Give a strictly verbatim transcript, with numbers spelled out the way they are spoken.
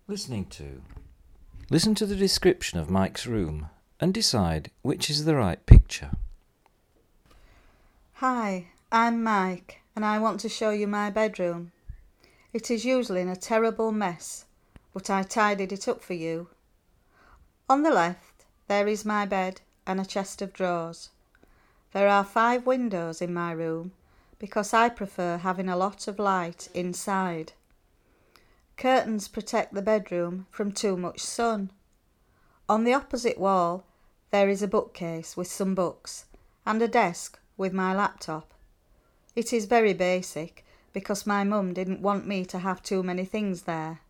listening to. Listen to the description of Mike's room and decide which is the right picture. Hi, I'm Mike and I want to show you my bedroom. It is usually in a terrible mess, but I tidied it up for you. On the left there is my bed and a chest of drawers. There are five windows in my room because I prefer having a lot of light inside. Curtains protect the bedroom from too much sun. On the opposite wall there is a bookcase with some books and a desk with my laptop. It is very basic because my mum didn't want me to have too many things there.